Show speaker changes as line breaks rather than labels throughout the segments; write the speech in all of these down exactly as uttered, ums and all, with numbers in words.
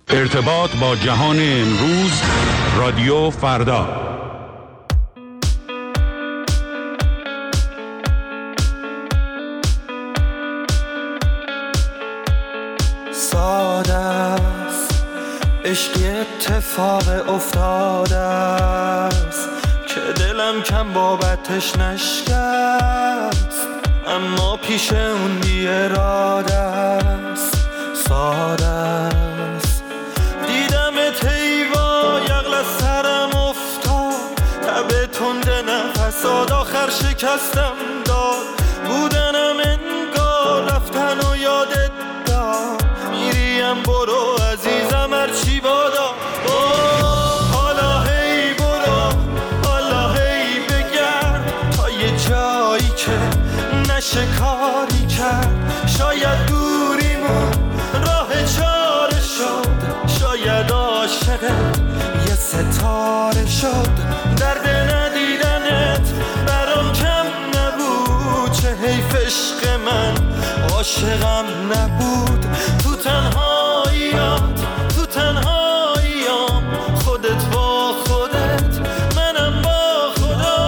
ارتباط با جهان امروز، رادیو فردا.
ساده است عشقی اتفاق افتاده است که دلم کم بابتش نشکست، اما پیش اون بی اراده است. ساده است دیدم تیوا یغل از سرم افتاد، تب تنده نفساد آخر شکستم داد. بودنم انگار رفتن و یادت داد، میریم برو عزیزم هرچی بادا. حالا هی برو، حالا هی بگرد تا یه جایی که نشه کاری کرد. شاید دوریمون راه چاره شد، شاید عاشقت یه ستاره شد. درد ندیدنت برام کم نبود، چه حیف عشق من عاشقم نبود. تو تنهاییات، تو تنهاییام، خودت با خودت، منم با خدا.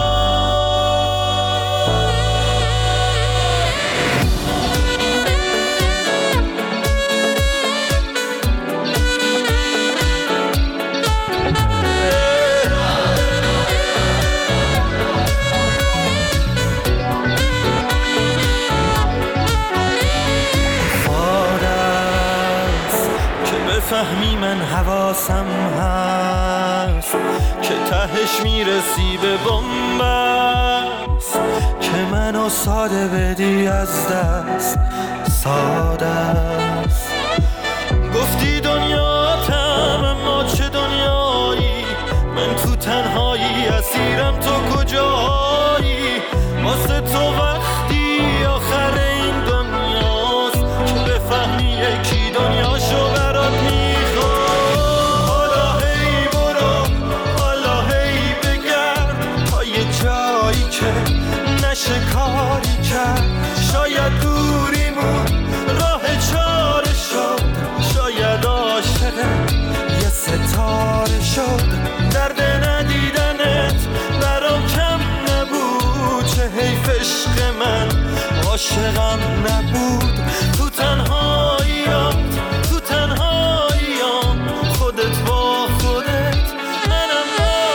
فهمی من حواسم هست که تهش میرسی به بنبست، که منو ساده بدی از دست. ساده است گفتی دنیاتم، اما چه دنیایی؟ من تو تنهایی اسیرم، تو کجایی؟ واسه تو وقتی آخر این دنیاست که بفهمی یکی دنیاشو برات میخواد. حالا هی برو، حالا هی بگرد تا یه جایی که نشه کاری کرد. شاید دوریمون راه چاره شد، شاید عاشقت یه ستاره شد. درد ندیدنت برام کم نبود، چه حیف عشق من عاشقم نبود. تو تنهاییات، تو تنهاییام، خودت با خودت، منم با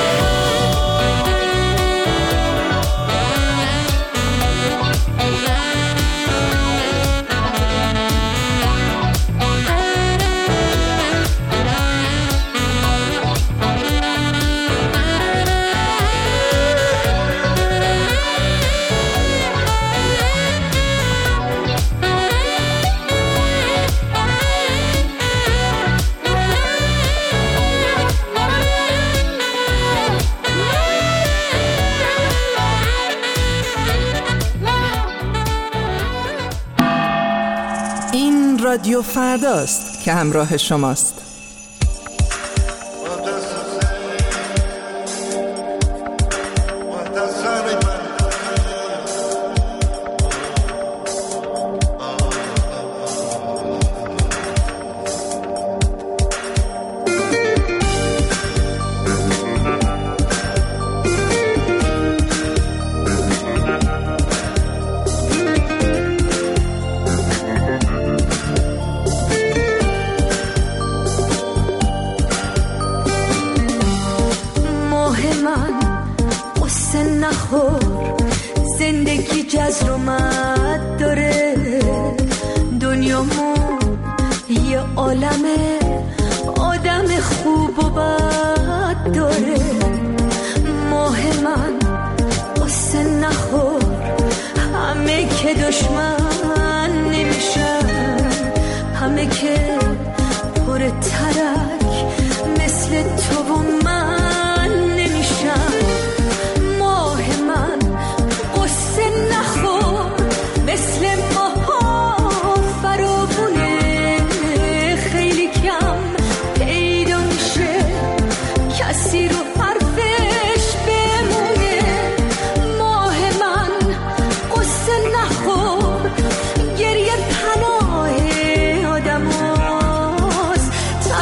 رادیو فرداست که همراه شماست.
زندگی جزر و مد داره، دنیامون یه عالمه آدم خوب و بد داره. ماه من قصه نخور، همه که دشمن نمیشن، همه که پر ترک مثل تو و من نمیشن. ماه من قصه نخور، مثل ماها فرابونه، خیلی کم پیدا میشه کسی رو حرفش بمونه. ماه من قصه نخور، گریه پناه آدم هاست،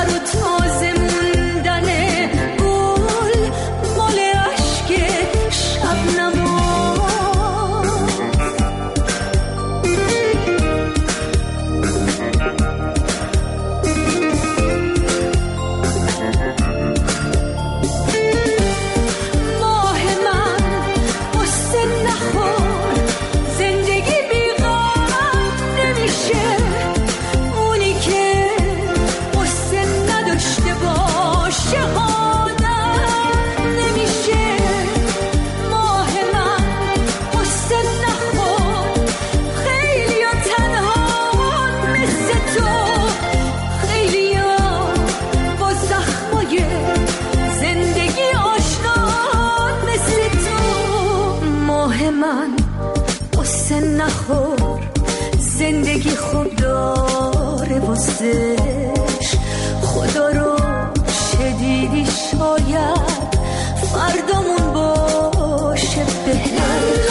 عشق خدا رو شدیدی شاید فردامون باشه بهش.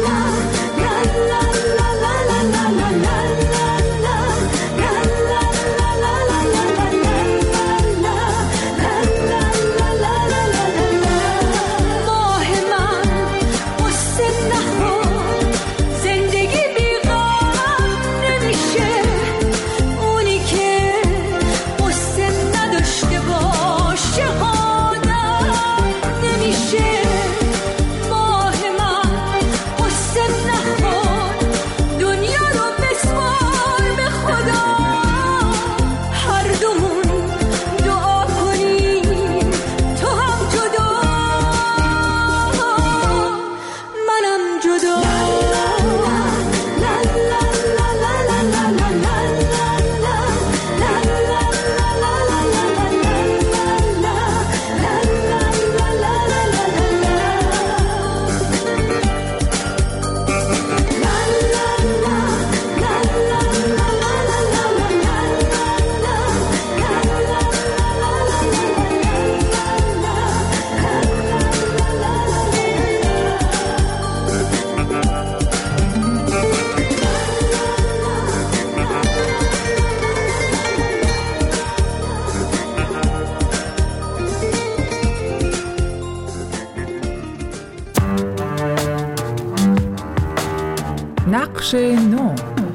نقش نو.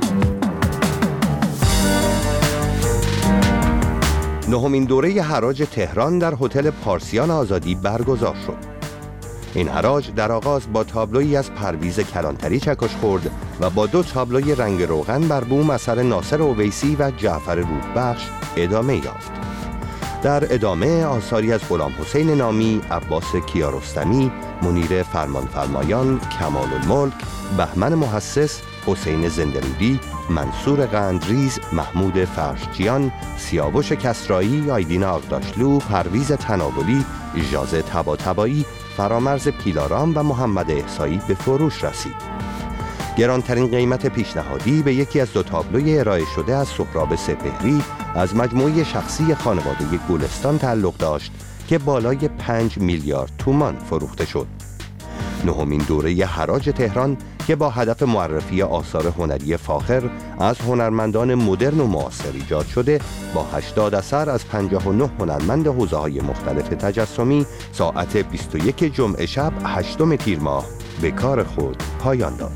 نهمین دوره حراج تهران در هتل پارسیان آزادی برگزار شد. این حراج در آغاز با تابلویی از پرویز کلانتری چکش خورد و با دو تابلوی رنگ روغن بر بوم اثر ناصر اویسی و جعفر رودبخش ادامه یافت. در ادامه آثاری از غلام حسین نامی، عباس کیارستمی، منیر فرمانفرمایان، کمال الملک، بهمن محسس، حسین زندرودی، منصور قندریز، محمود فرشجیان، سیاوش کسرایی، آیدین آغداشلو، پرویز تناولی، اجازه طباطبایی، فرامرز پیلارام و محمد احصایی به فروش رسید. گرانترین قیمت پیشنهادی به یکی از دو تابلوی ارائه شده از سهراب سپهری از مجموعه شخصی خانواده گلستان تعلق داشت که بالای پنج میلیارد تومان فروخته شد. نهمین دوره حراج تهران که با هدف معرفی آثار هنری فاخر از هنرمندان مدرن و معاصر ایجاد شده، با هشتاد اثر از پنجاه و نه هنرمند حوزه‌های مختلف تجسمی ساعت بیست و یک جمعه شب هشتم تیر ماه به کار خود پایان داد.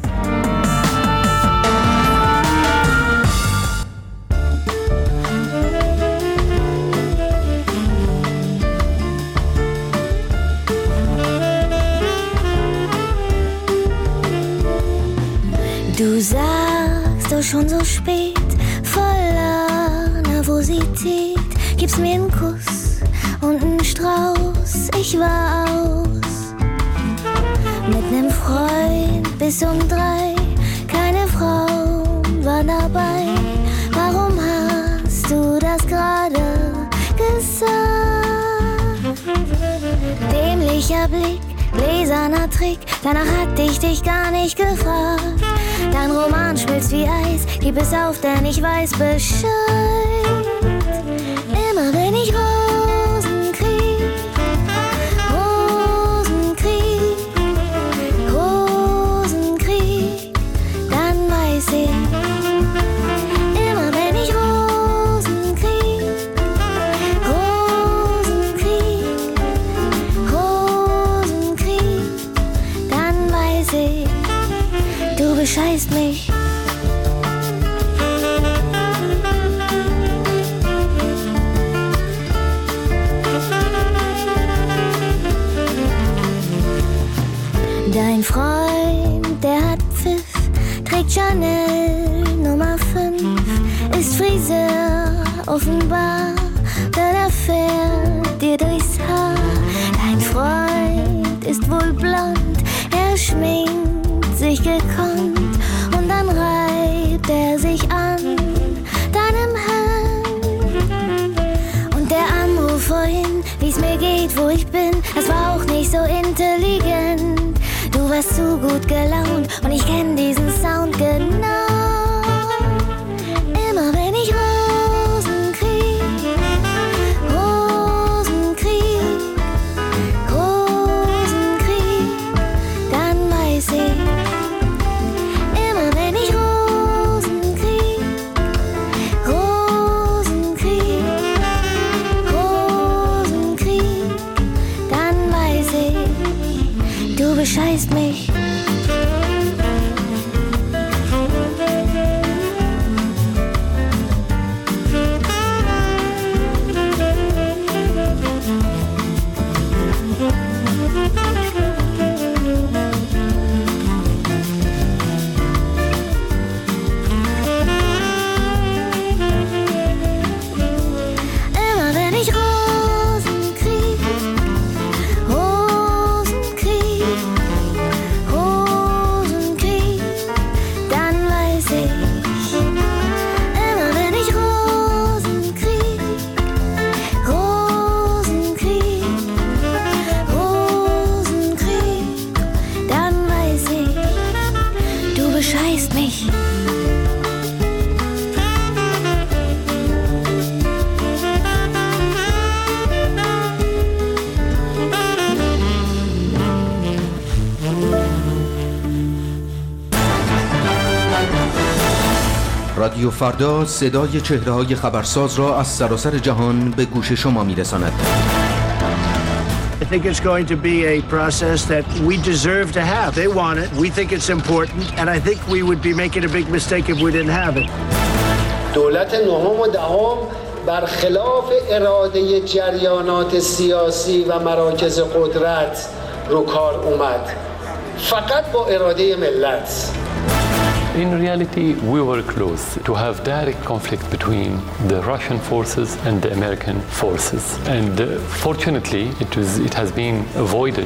Du sagst doch schon so spät, voller Nervosität, gibst mir einen Kuss und einen Strauß, ich war aus. Mit nem Freund bis um drei, keine Frau war dabei. Warum hast du das gerade gesagt? Dämlicher Blick, gläserner Trick, danach hatte ich dich gar nicht gefragt. Dein Roman schmilzt wie Eis, gib es auf, denn ich weiß Bescheid. Immer wenn ich Rosen krieg, Rosen krieg, Rosen krieg, dann weiß ich. Immer wenn ich Rosen krieg, Rosen krieg, Rosen krieg, dann weiß ich. Du bescheißt mich. Dein Freund, der hat Pfiff, trägt Chanel Nummer fünf, ist Friseur offenbar, denn er fährt dir durchs Haar. Dein Freund ist wohl blond, er schminkt sich gekonnt und dann reibt er sich an deinem Hemd. Und der Anruf vorhin, wie's mir geht, wo ich bin, das war auch nicht so intelligent. Du warst zu gut gelaunt und ich kenn diesen Sound genau. Immer wenn ich Rosen krieg,
رادیو فردا صدای چهره‌های خبرساز را از سراسر جهان به گوش شما می‌رساند.
I think it's going to be a process that we deserve to have. They want it. We think it's important. And I think we would be making a big mistake if we didn't have it.
دولت نهم و دهم برخلاف اراده جریانات سیاسی و مراکز قدرت رو کار اومد. فقط با اراده ملت.
In reality, we were close to have direct conflict between the Russian forces and the American forces. And uh, fortunately, it was, it has been avoided.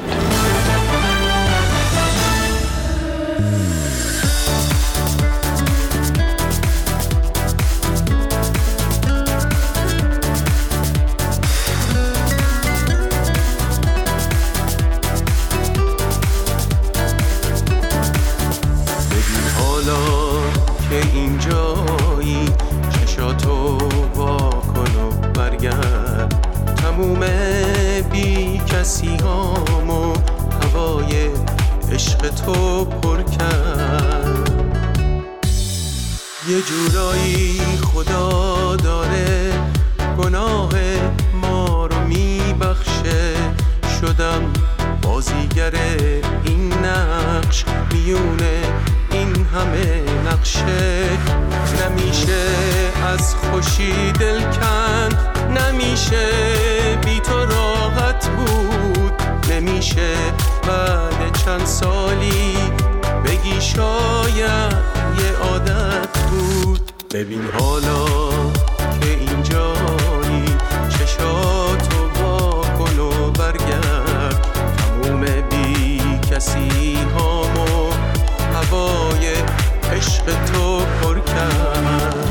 یه جورایی خدا داره گناه ما رو میبخشه، شدم بازیگر این نقش میونه این همه نقشه. نمیشه از خوشی دل کند، نمیشه بی تو راحت بود، نمیشه بعد چند سالی بگی شاید یه عادت بود. ببین حالا که اینجایی چشاتو وا کن و برگرد، تموم بی کسی هامو هوای عشق تو پر کرد.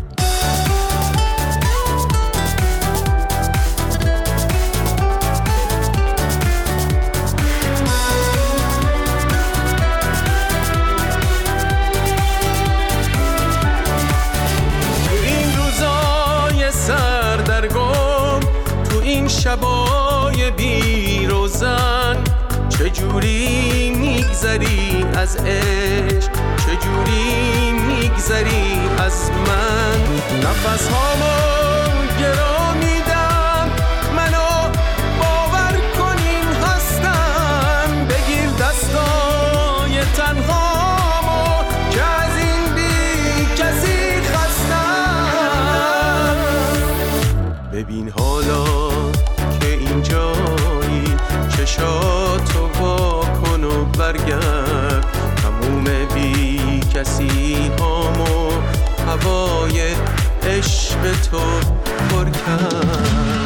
شبای بی روزن چجوری میگذری از عشق، چجوری میگذری از من. نفس هامو گرا میدم، منو باور کنین هستم. بگیر دستای تنهامو که از این بی کسی خستم. ببین حالا اینجایی چشاتو وا کن و برگرد، تموم بی کسی هامو هوای عشق تو پر کرد.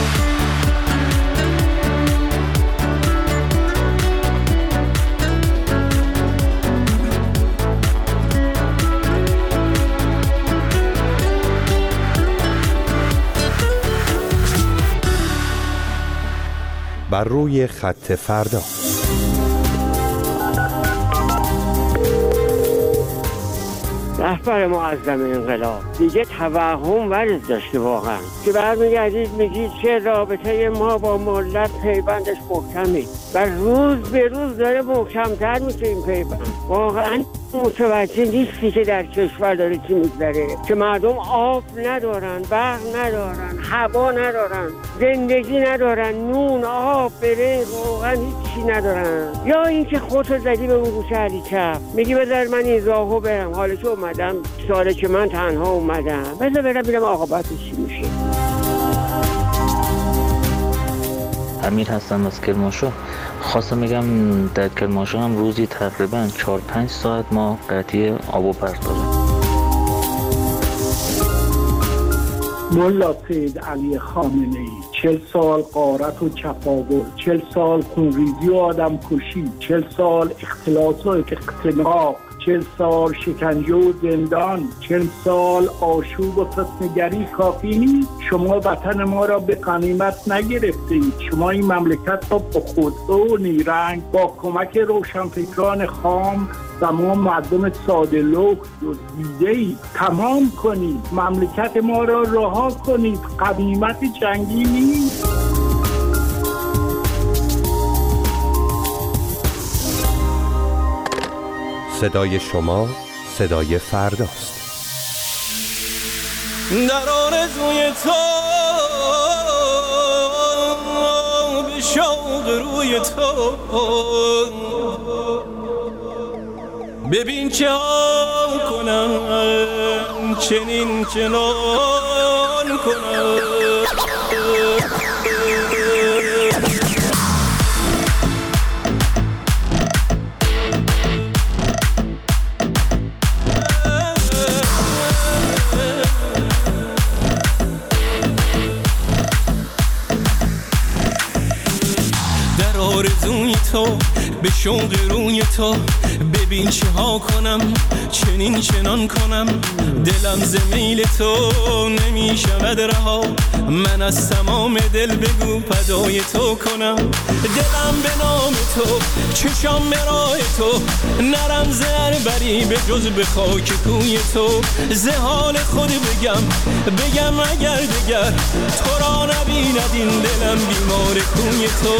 بر روی خط فردا.
رهبر معظم انقلاب دیگه توهم ورز داشته واقعا که برمیگردید میگید چه رابطه ما با ملت پیوندش محکمی و روز به روز داره محکمتر میشه این پیوند. واقعا متوجه نیستی که در کشور داره چی میگذره، که مردم آب ندارن، برق ندارن، هوا ندارن، زندگی ندارن، نون، آب، برنج، واقعا هیچی ندارن. یا اینکه خودتو زدی به اون گوشه علی چپ میگی بذار من این راهو برم، حالا که اومدم ساله که من تنها اومدم بذار برم ببینم عاقبتش چی میشه.
امیر هستم از کرمانشاه. خواستم بگم در کرمانشاه هم روزی تقریبا چهار پنج ساعت ما قطعی آب و برق داریم.
ملا سید علی خامنه‌ای چهل سال غارت و چپاول، چهل سال خونریزی و آدم کشی، چهل سال اختلاس و اختناق، چهل سال شکنجه و زندان، چهل سال آشوب و فتنه‌گری کافی نیست؟ شما وطن ما را به غنیمت نگرفتید. شما این مملکت را با خودرو و نیرنگ با کمک روشنفکران خام و ما مردم ساده لوح دزدیده‌اید. تمام کنید، مملکت ما را رها کنید. غنیمت جنگی نیست.
صدای شما صدای فرداست.
در آرزوی تو به شوق روی تو ببین چه ها کنم چنین چنان کنم در آرزوی تو به شوق روی تو ببین چه ها کنم چنین چنان کنم دلم ز میل تو نمیشود رها من از تمام دل بگو فدای تو کنم دلم به نام تو چشام به راه تو نرم زر بری به جز به خاک کوی تو ز حال خود بگم بگم اگر دگر تو را نبیند این دلم بیمار کوی تو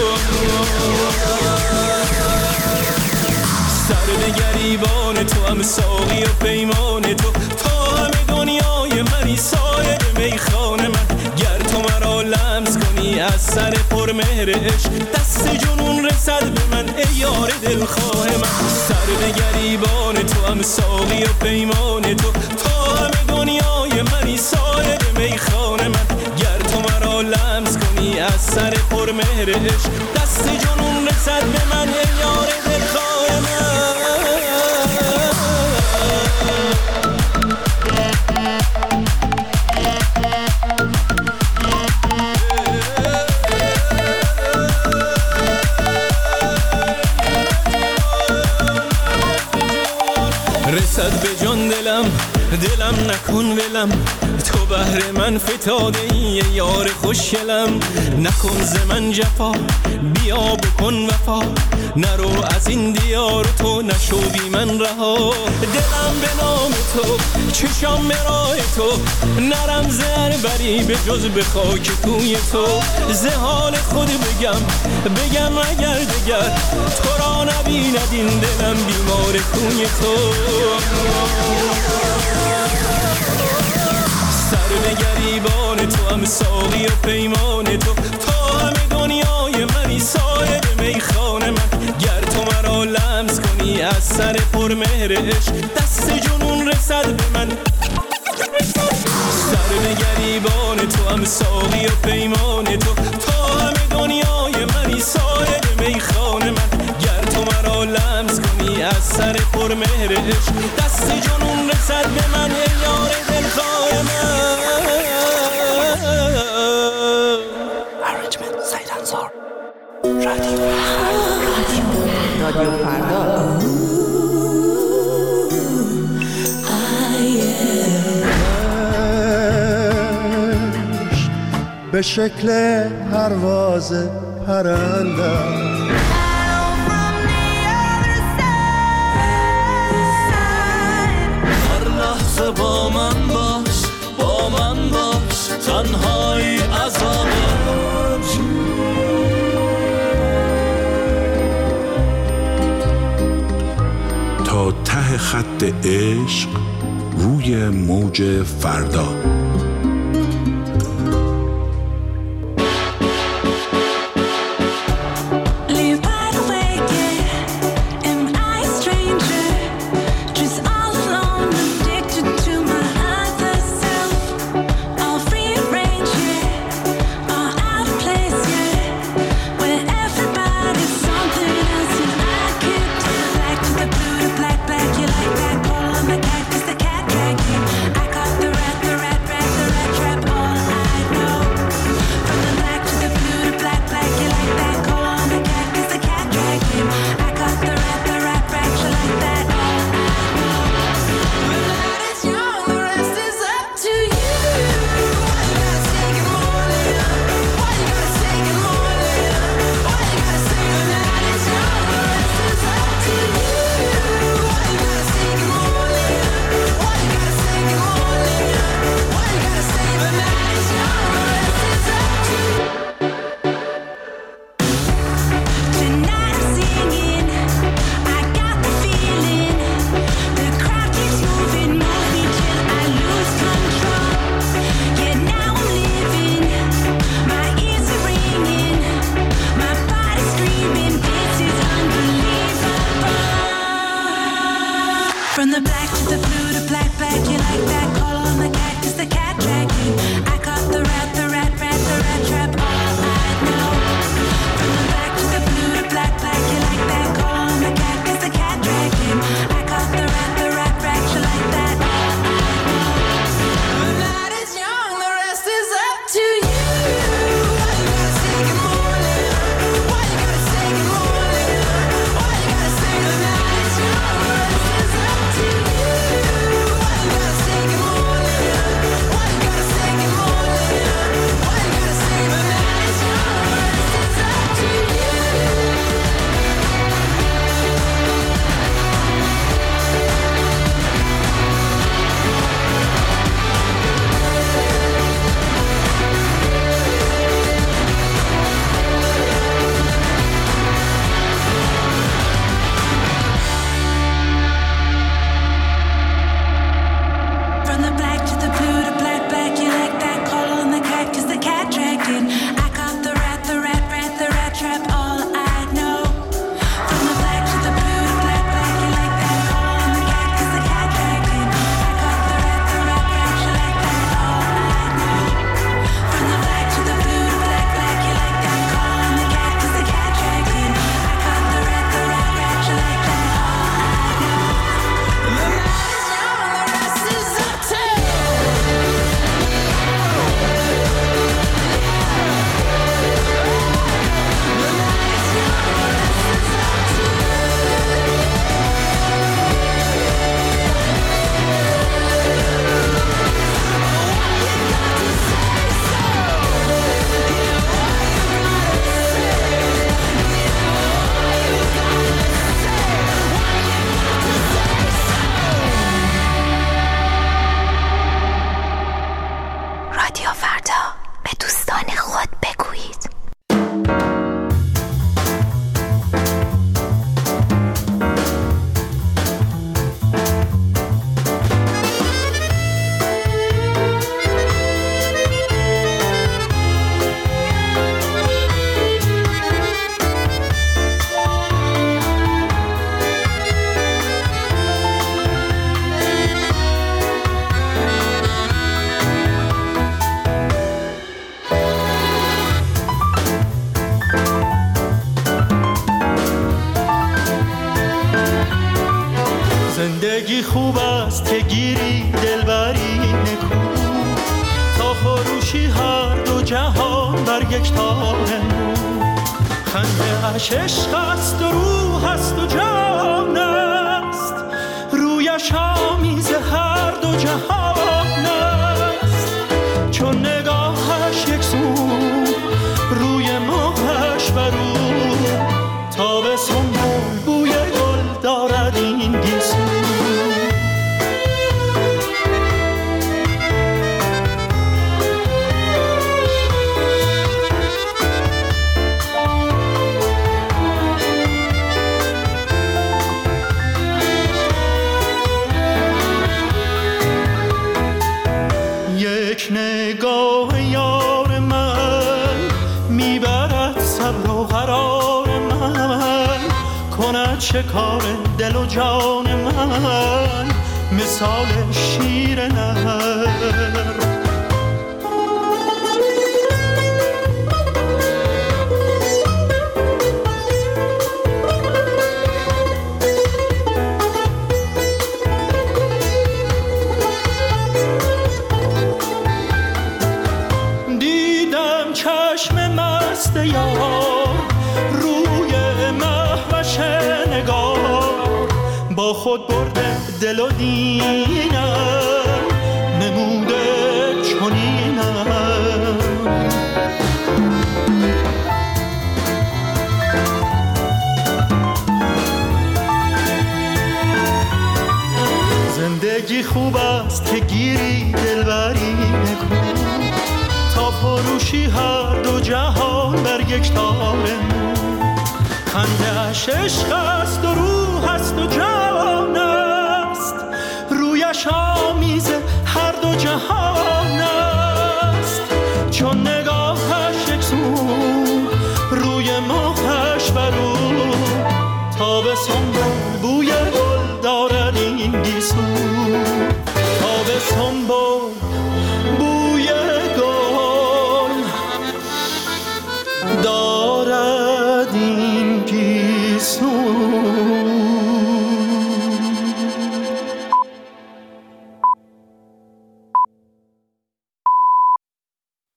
سر به گریبان تو هم ساقی و پیمان تو تا همه دنیای منی سایر میخانه من گر تو مرا لمس کنی از سر پر مهر عشق دست جنون رسد به من ای یار دلخواه من سر به گریبان تو هم ساقی و پیمان تو تا همه دنیای منی سایر میخانه من گر تو مرا لمس کنی از سر پر مهر عشق دست جنون رسد به من ای یار دلخواه من رسد به جان دلم دلم نکن ولم تو بهر من فتاده ای یار خوشگلم نکن ز من جفا بیا بکن وفا نرو از این دیار تو نشو بی من رها دلم به نام تو چشام به راه تو نرم زر بری به جز به خاک کوی تو ز حال خود بگم بگم اگر دگر تو را نبیند این دلم بیمار کوی تو سر به گریبان تو هم ساقی و پیمان تو تا همه دنیای منی سایر میخانه من گر تو مرا لمس کنی از سر پر مهر عشق دست جنون رسد به من سر به گریبان تو هم ساقی و پیمان تو تا همه دنیای منی سایر میخانه من گر تو مرا لمس کنی از سر پر مهر عشق دست جنون رسد به من ای یار دلخواه من
Arrangement سید انصار رادیو رادیو فردا
به شکل پرواز پرندم
با من باش با من باش تنهایی عذابه
تا ته خط عشق روی موج فردا
Black, black, you like that, pull on the cactus, the cat dragging. I caught the rat, the rat, rat.
نگویید.
زندگی خوب است که گیری دلبری نکو، تا فروشی هر دو جهان بر یک تار مو. خنده اش عشق است و روح است و جان است، رویش آمیز هر دو جهان است. چون نگاهش یک سو، روی ماهش برو، تا به سنبول بوی گل دارد این گیسو. یک نگاه یار من میبرد صبر و قرار من، کند شکار دل و جان من مثال شیر نر. دیدم چشم مست یار روی مهوش نگار، با خود برده دل و دینم نموده چنینم. زندگی خوب است که گیری دلبری نکو، تا فروشی هر دو جهان بر یک تار مو. خنده اش عشق است و روح است و جان است، رویش آمیز هر دو جهان است. چون نگاه